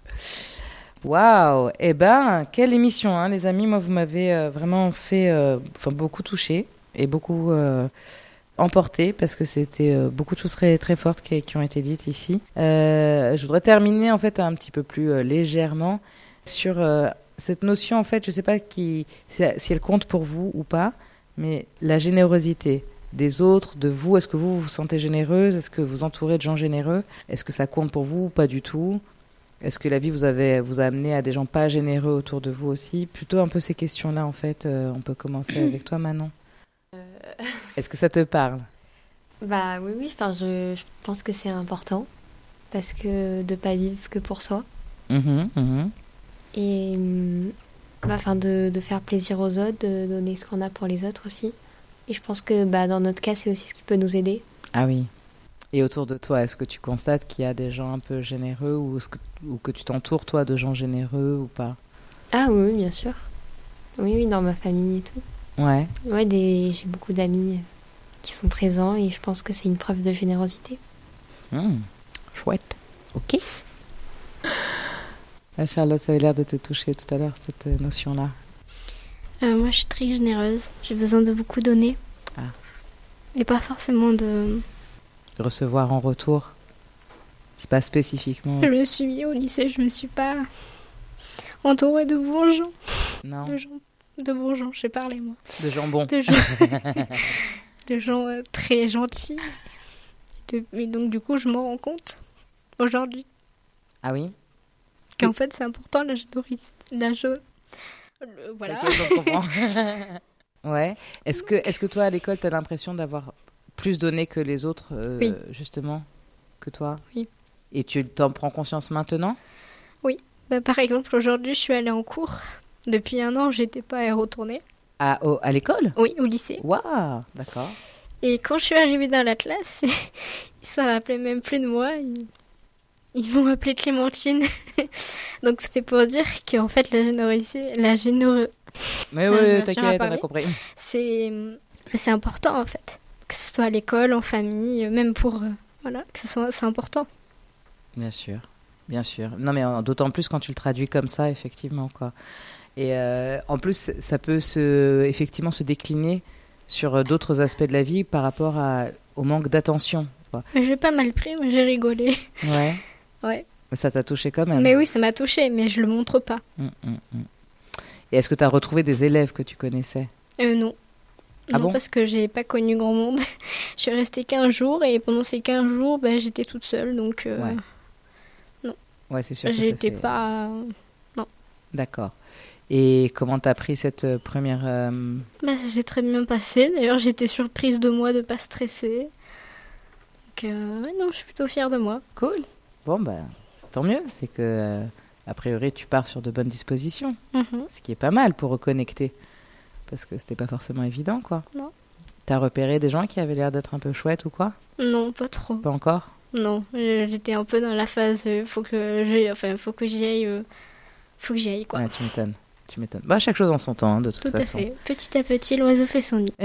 Waouh, eh ben, quelle émission, hein, les amis. Moi, vous m'avez euh, vraiment fait, euh, enfin, beaucoup touché et beaucoup euh, emportée parce que c'était euh, beaucoup de choses très, très fortes qui, qui ont été dites ici. Euh, je voudrais terminer en fait un petit peu plus euh, légèrement sur euh, cette notion en fait, je ne sais pas qui, si, si elle compte pour vous ou pas, mais la générosité des autres, de vous. Est-ce que vous, vous vous sentez généreuse? Est-ce que vous entourez de gens généreux? Est-ce que ça compte pour vous ou pas du tout? Est-ce que la vie vous, avez, vous a amené à des gens pas généreux autour de vous aussi? Plutôt un peu ces questions-là, en fait. Euh, on peut commencer avec toi, Manon. Euh... Est-ce que ça te parle? Bah oui, oui. Enfin, je, je pense que c'est important parce que de pas vivre que pour soi. Mmh, mmh. Et bah, enfin, de, de faire plaisir aux autres, de donner ce qu'on a pour les autres aussi. Et je pense que bah, dans notre cas, c'est aussi ce qui peut nous aider. Ah oui. Et autour de toi, est-ce que tu constates qu'il y a des gens un peu généreux ou, que, ou que tu t'entoures, toi, de gens généreux ou pas? Ah oui, bien sûr. Oui, oui, dans ma famille et tout. Ouais. Ouais, des... j'ai beaucoup d'amis qui sont présents et je pense que c'est une preuve de générosité. Mmh, chouette. Ok. Ah, Charlotte, ça avait l'air de te toucher tout à l'heure, cette notion-là. Euh, moi, je suis très généreuse. J'ai besoin de beaucoup donner. Ah. Et pas forcément de... recevoir en retour. C'est pas spécifiquement... Je me suis mis au lycée, je me suis pas entourée de bons gens. Non. De gens, de bons gens, je sais parler, moi. De jambon. De gens, de gens euh, très gentils. De... Et donc, du coup, je m'en rends compte aujourd'hui. Ah oui? Qu'en fait, c'est important, la générosité. La jo... Le... Voilà. Je comprends. Ouais. Est-ce que, est-ce que toi, à l'école, t'as l'impression d'avoir plus donné que les autres, euh, oui. justement, que toi? Oui. Et tu t'en prends conscience maintenant? Oui. Bah, par exemple, aujourd'hui, je suis allée en cours. Depuis un an, j'étais pas à y retourner. À, au, à l'école? Oui, au lycée. Waouh, d'accord. Et quand je suis arrivée dans la classe, ils se rappelaient même plus de moi. Ils, ils m'ont appelée Clémentine. Donc, c'est pour dire qu'en fait, la générosité... La généreux... Mais oui, t'inquiète, on a compris. C'est, c'est important, en fait. Que ce soit à l'école, en famille, même pour... Euh, voilà, que ce soit... C'est important. Bien sûr, bien sûr. Non, mais euh, d'autant plus quand tu le traduis comme ça, effectivement, quoi. Et euh, en plus, ça peut se, effectivement se décliner sur euh, d'autres aspects de la vie par rapport à, au manque d'attention, quoi. Mais j'ai pas mal pris, moi j'ai rigolé. Ouais. Ouais. Mais ça t'a touché quand même. Mais oui, ça m'a touché, mais je le montre pas. Hum, hum, hum. Et est-ce que tu as retrouvé des élèves que tu connaissais? Euh, non. Ah non, bon? Parce que j'ai pas connu grand monde. Je suis restée quinze jours et pendant ces quinze jours, bah, j'étais toute seule. Donc, euh, ouais. Non. Ouais, c'est sûr que j'étais ça fait... pas... Non. D'accord. Et comment t'as pris cette première... Euh... Bah, ça s'est très bien passé. D'ailleurs, j'étais surprise de moi de pas stresser. Donc, euh, ouais, non, je suis plutôt fière de moi. Cool. Bon, bah, tant mieux. C'est que... Euh... A priori, tu pars sur de bonnes dispositions, mmh. ce qui est pas mal pour reconnecter, parce que c'était pas forcément évident, quoi. Non. T'as repéré des gens qui avaient l'air d'être un peu chouettes ou quoi? Non, pas trop. Pas encore? Non, j'étais un peu dans la phase, euh, faut que j'aille, enfin, faut que j'y aille, euh, faut que j'y aille, quoi. Ouais, tu m'étonnes, tu m'étonnes. Bah, chaque chose en son temps, hein, de toute Tout façon. Tout à fait. Petit à petit, l'oiseau fait son nid.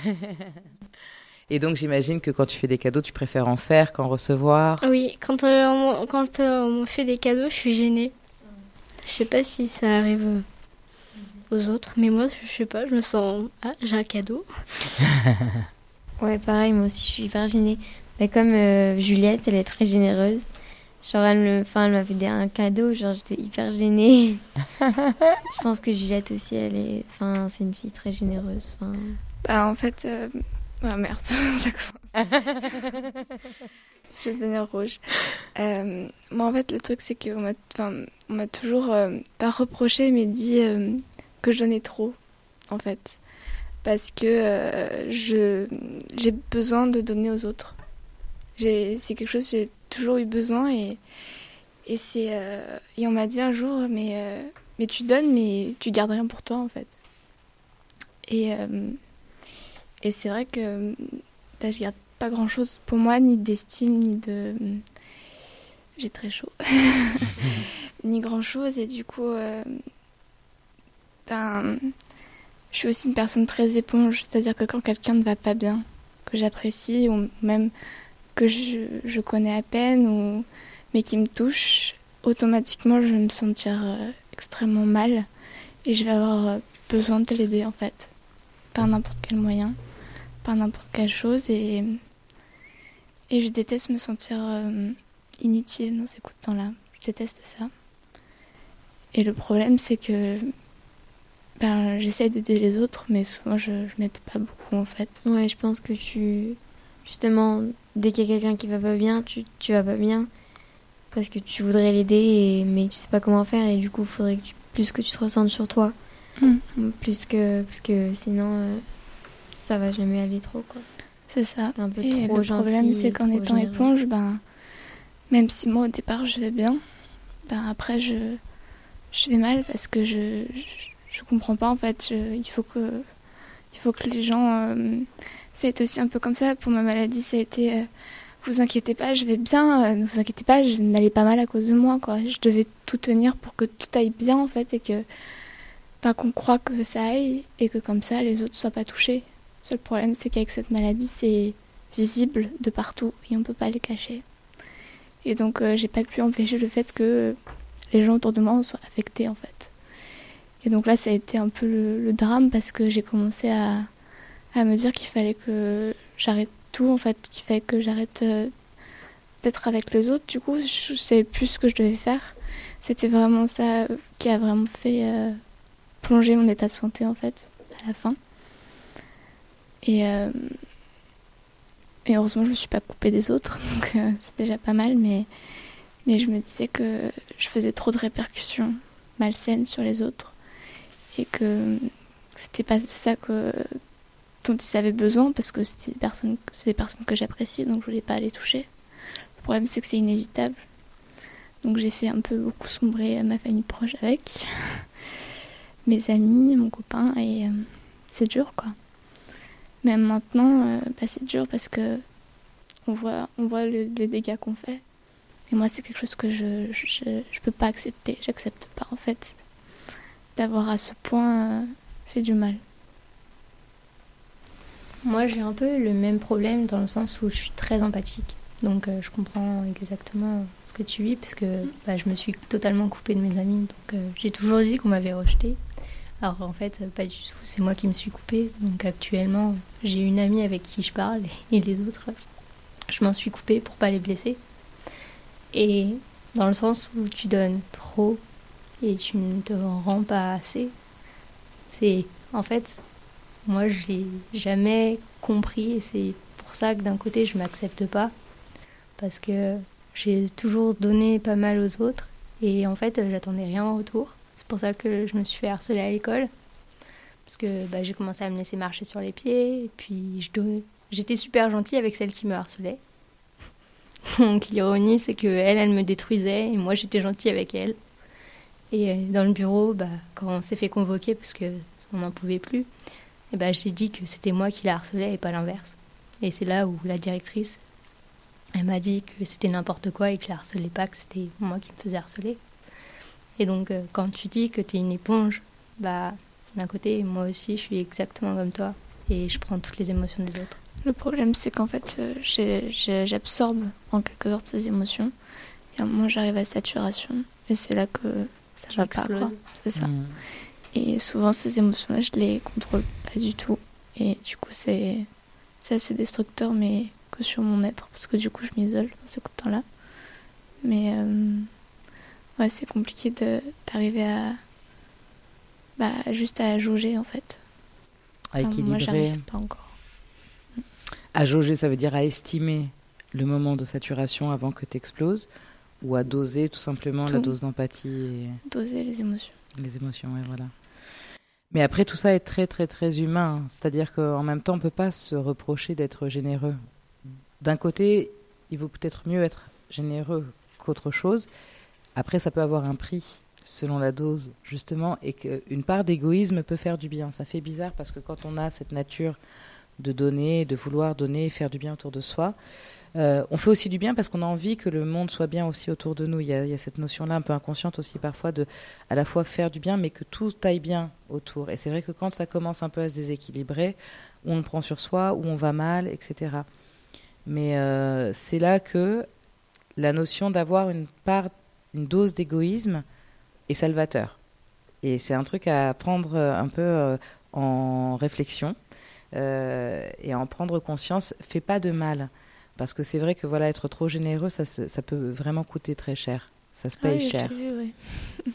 Et donc, j'imagine que quand tu fais des cadeaux, tu préfères en faire qu'en recevoir? Oui, quand, euh, on, quand euh, on me fait des cadeaux, je suis gênée. Je sais pas si ça arrive aux autres, mais moi, je sais pas, je me sens... Ah, j'ai un cadeau. Ouais, pareil, moi aussi, je suis hyper gênée. Mais comme euh, Juliette, elle est très généreuse. Genre, elle me, enfin, elle m'avait dit un cadeau, genre, j'étais hyper gênée. Je pense que Juliette aussi, elle est... Enfin, c'est une fille très généreuse. Enfin... Bah, en fait... Euh... Ah, merde, ça commence. Je vais devenir rouge. Euh, moi, en fait, le truc, c'est qu'on m'a, on m'a toujours, euh, pas reproché, mais dit euh, que je donnais trop, en fait. Parce que euh, je, j'ai besoin de donner aux autres. J'ai, c'est quelque chose que j'ai toujours eu besoin. Et, et, c'est, euh, et on m'a dit un jour, mais, euh, mais tu donnes, mais tu gardes rien pour toi, en fait. Et, euh, et c'est vrai que bah, je garde pas grand chose pour moi, ni d'estime, ni de... J'ai très chaud. Ni grand chose, et du coup, euh... ben, je suis aussi une personne très éponge, c'est-à-dire que quand quelqu'un ne va pas bien, que j'apprécie, ou même que je, je connais à peine, ou... mais qui me touche, automatiquement je vais me sentir euh, extrêmement mal, et je vais avoir besoin de l'aider en fait, par n'importe quel moyen. par n'importe quelle chose et, et je déteste me sentir euh, inutile dans ces coups de temps-là. Je déteste ça. Et le problème, c'est que ben, j'essaie d'aider les autres, mais souvent je ne m'aide pas beaucoup en fait. Ouais, je pense que tu... Justement, dès qu'il y a quelqu'un qui va pas bien, tu, tu vas pas bien. Parce que tu voudrais l'aider, et... mais tu sais pas comment faire. Et du coup, il faudrait que tu... plus que tu te ressentes sur toi. Mm. Plus que... Parce que sinon, euh, ça va jamais aller trop, quoi. C'est ça. T'es un peu et trop le gentil, problème, c'est qu'en trop étant généreux. éponge, ben, même si moi, au départ, je vais bien, ben, après, je, je vais mal parce que je... je... Je comprends pas en fait, je, il, faut que, il faut que les gens... Euh, ça a été aussi un peu comme ça, pour ma maladie, ça a été... Euh, vous inquiétez pas, je vais bien, euh, ne vous inquiétez pas, je n'allais pas mal à cause de moi, quoi. Je devais tout tenir pour que tout aille bien en fait, et que... Ben, qu'on croit que ça aille, et que comme ça, les autres soient pas touchés. Le seul problème, c'est qu'avec cette maladie, c'est visible de partout, et on peut pas les cacher. Et donc, euh, j'ai pas pu empêcher le fait que les gens autour de moi soient affectés, en fait. Et donc là, ça a été un peu le, le drame parce que j'ai commencé à, à me dire qu'il fallait que j'arrête tout, en fait, qu'il fallait que j'arrête euh, d'être avec les autres. Du coup, je savais plus ce que je devais faire. C'était vraiment ça qui a vraiment fait euh, plonger mon état de santé, en fait, à la fin. Et, euh, et heureusement, je ne me suis pas coupée des autres, donc euh, c'est déjà pas mal, mais, mais je me disais que je faisais trop de répercussions malsaines sur les autres. Et que c'était pas ça que, dont ils avaient besoin parce que c'était des personnes, c'est des personnes que j'apprécie, donc je voulais pas les toucher. Le problème, c'est que c'est inévitable. Donc j'ai fait un peu beaucoup sombrer ma famille proche avec, mes amis, mon copain, et euh, c'est dur, quoi. Même maintenant, euh, bah, c'est dur parce que on voit, on voit le, les dégâts qu'on fait. Et moi, c'est quelque chose que je, je, je peux pas accepter. J'accepte pas, en fait, d'avoir à ce point euh, fait du mal. Moi, j'ai un peu le même problème dans le sens où je suis très empathique. Donc, euh, je comprends exactement ce que tu vis parce que bah, je me suis totalement coupée de mes amis. Donc, euh, j'ai toujours dit qu'on m'avait rejetée. Alors, en fait, pas du tout. C'est moi qui me suis coupée. Donc, actuellement, j'ai une amie avec qui je parle et les autres, je m'en suis coupée pour pas les blesser. Et dans le sens où tu donnes trop et tu ne te rends pas assez, c'est en fait, moi je l'ai jamais compris et c'est pour ça que d'un côté je m'accepte pas parce que j'ai toujours donné pas mal aux autres et en fait j'attendais rien en retour. C'est pour ça que je me suis fait harceler à l'école parce que bah, j'ai commencé à me laisser marcher sur les pieds et puis je donnais... j'étais super gentille avec celle qui me harcelait. Donc l'ironie c'est que elle, elle me détruisait et moi j'étais gentille avec elle. Et dans le bureau, bah, quand on s'est fait convoquer parce qu'on n'en pouvait plus, et bah, j'ai dit que c'était moi qui la harcelais et pas l'inverse. Et c'est là où la directrice, elle m'a dit que c'était n'importe quoi et que je la harcelais pas, que c'était moi qui me faisais harceler. Et donc euh, quand tu dis que tu es une éponge, bah, d'un côté, moi aussi je suis exactement comme toi et je prends toutes les émotions des autres. Le problème c'est qu'en fait, euh, j'ai, j'ai, j'absorbe en quelque sorte ces émotions et à un moment j'arrive à saturation et c'est là que ça va pas, quoi. C'est ça. Mmh. Et souvent, ces émotions-là, je les contrôle pas du tout. Et du coup, c'est, c'est assez destructeur, mais que sur mon être, parce que du coup, je m'isole dans ce temps-là. Mais euh, ouais, c'est compliqué de, d'arriver à, bah, juste à jauger, en fait. À équilibrer. Enfin, moi, j'arrive pas encore. À jauger, ça veut dire à estimer le moment de saturation avant que tu exploses. Ou à doser tout simplement tout. La dose d'empathie. Et... Doser les émotions. Les émotions, oui, voilà. Mais après, tout ça est très, très, très humain. C'est-à-dire qu'en même temps, on ne peut pas se reprocher d'être généreux. D'un côté, il vaut peut-être mieux être généreux qu'autre chose. Après, ça peut avoir un prix selon la dose, justement, et qu'une part d'égoïsme peut faire du bien. Ça fait bizarre parce que quand on a cette nature de donner, de vouloir donner, faire du bien autour de soi, Euh, on fait aussi du bien parce qu'on a envie que le monde soit bien aussi autour de nous. Il y a, il y a cette notion-là un peu inconsciente aussi parfois de à la fois faire du bien mais que tout aille bien autour. Et c'est vrai que quand ça commence un peu à se déséquilibrer, on le prend sur soi, ou on va mal, et cetera. Mais euh, c'est là que la notion d'avoir une part, une dose d'égoïsme est salvateur. Et c'est un truc à prendre un peu euh, en réflexion. euh, et en prendre conscience fait pas de mal. Parce que c'est vrai que voilà, être trop généreux, ça, se, ça peut vraiment coûter très cher. Ça se paye ah oui, cher. Je l'ai vu, oui.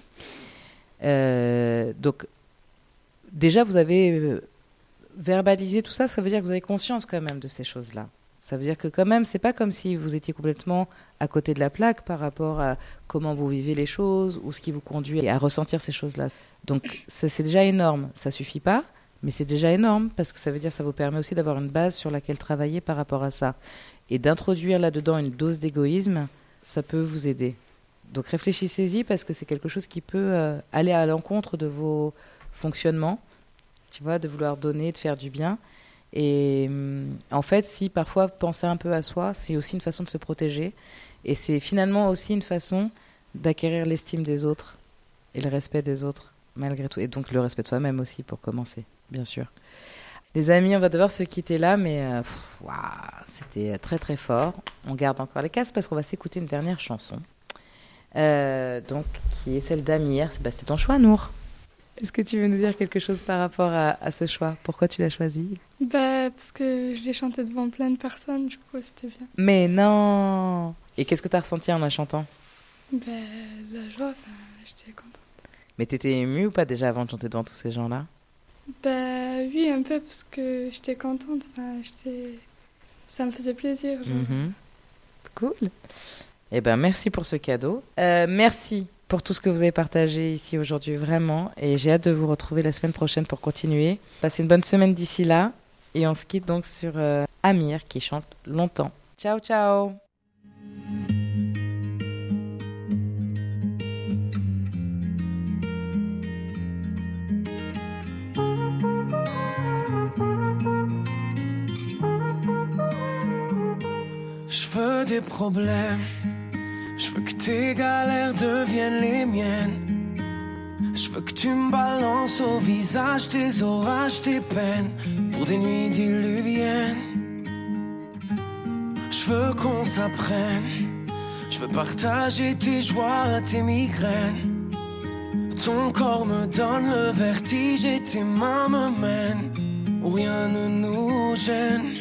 euh, donc, déjà, vous avez euh, verbalisé tout ça, ça veut dire que vous avez conscience quand même de ces choses-là. Ça veut dire que quand même, c'est pas comme si vous étiez complètement à côté de la plaque par rapport à comment vous vivez les choses ou ce qui vous conduit à ressentir ces choses-là. Donc, ça, c'est déjà énorme. Ça suffit pas, mais c'est déjà énorme parce que ça veut dire que ça vous permet aussi d'avoir une base sur laquelle travailler par rapport à ça. Et d'introduire là-dedans une dose d'égoïsme, ça peut vous aider. Donc, réfléchissez-y parce que c'est quelque chose qui peut euh, aller à l'encontre de vos fonctionnements, tu vois, de vouloir donner, de faire du bien. Et en fait, si parfois penser un peu à soi, c'est aussi une façon de se protéger. Et c'est finalement aussi une façon d'acquérir l'estime des autres et le respect des autres, malgré tout. Et donc le respect de soi-même aussi, pour commencer, bien sûr. Les amis, on va devoir se quitter là, mais euh, pff, wow, c'était très très fort. On garde encore les casques parce qu'on va s'écouter une dernière chanson. Euh, donc, qui est celle d'Amir. Bah, c'était ton choix, Nour. Est-ce que tu veux nous dire quelque chose par rapport à, à ce choix ? Pourquoi tu l'as choisi ? Bah, parce que je l'ai chanté devant plein de personnes, du coup, c'était bien. Mais non ! Et qu'est-ce que tu as ressenti en la chantant ? Bah, la joie, enfin, j'étais contente. Mais t'étais émue ou pas déjà avant de chanter devant tous ces gens-là ? Bah, oui, un peu, parce que j'étais contente, enfin, j'étais... ça me faisait plaisir. Genre. Mm-hmm. Cool. Eh ben, merci pour ce cadeau. Euh, merci pour tout ce que vous avez partagé ici aujourd'hui, vraiment. Et j'ai hâte de vous retrouver la semaine prochaine pour continuer. Passez une bonne semaine d'ici là. Et on se quitte donc sur euh, Amir qui chante Longtemps. Ciao, ciao. Je veux des problèmes. Je veux que tes galères deviennent les miennes. Je veux que tu me balances au visage des orages, des peines, pour des nuits diluviennes. Je veux qu'on s'apprenne. Je veux partager tes joies, tes migraines. Ton corps me donne le vertige et tes mains me mènent où rien ne nous gêne.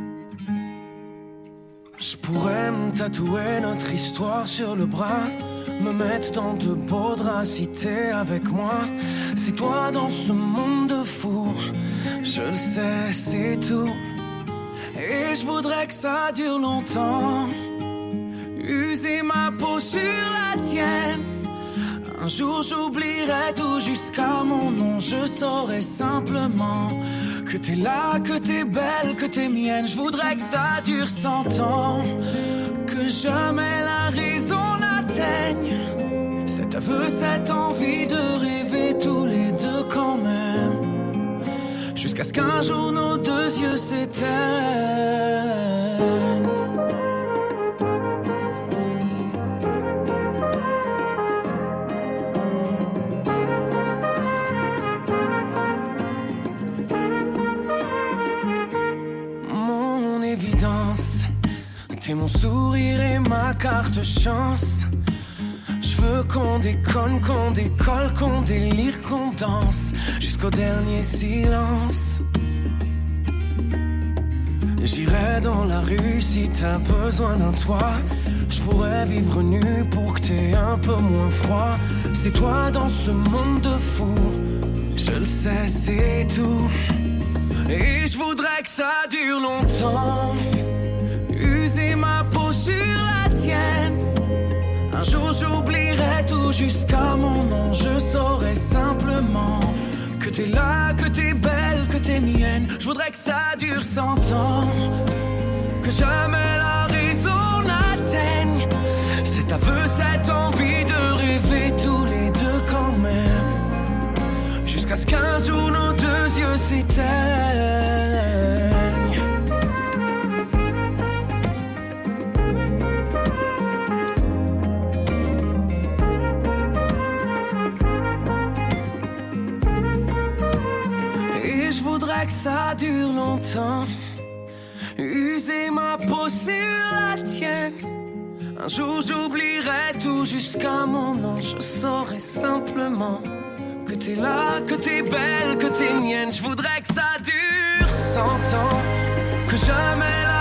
Je pourrais me tatouer notre histoire sur le bras, me mettre dans de beaux draps si t'es avec moi. C'est toi dans ce monde de fou, je le sais, c'est tout. Et je voudrais que ça dure longtemps, user ma peau sur la tienne. Un jour j'oublierai tout jusqu'à mon nom, je saurai simplement que t'es là, que t'es belle, que t'es mienne. Je voudrais que ça dure cent ans, que jamais la raison n'atteigne cet aveu, cette envie de rêver tous les deux quand même, jusqu'à ce qu'un jour nos deux yeux s'éteignent. T'es mon sourire et ma carte chance. Je veux qu'on déconne, qu'on décolle, qu'on délire, qu'on danse jusqu'au dernier silence. J'irai dans la rue si t'as besoin d'un toit. Je pourrais vivre nu pour que t'aies un peu moins froid. C'est toi dans ce monde de fous, je le sais, c'est tout. Et je voudrais que ça dure longtemps, user ma peau sur la tienne. Un jour j'oublierai tout jusqu'à mon nom, je saurai simplement que t'es là, que t'es belle, que t'es mienne. Je voudrais que ça dure cent ans, que jamais la raison n'atteigne cet aveu, cette envie de rêver tous les deux quand même, jusqu'à ce qu'un jour nos deux yeux s'éteignent. Que ça dure longtemps, user ma peau sur la tienne. Un jour j'oublierai tout jusqu'à mon nom, je saurai simplement que t'es là, que t'es belle, que t'es mienne. Je voudrais que ça dure cent ans, que jamais la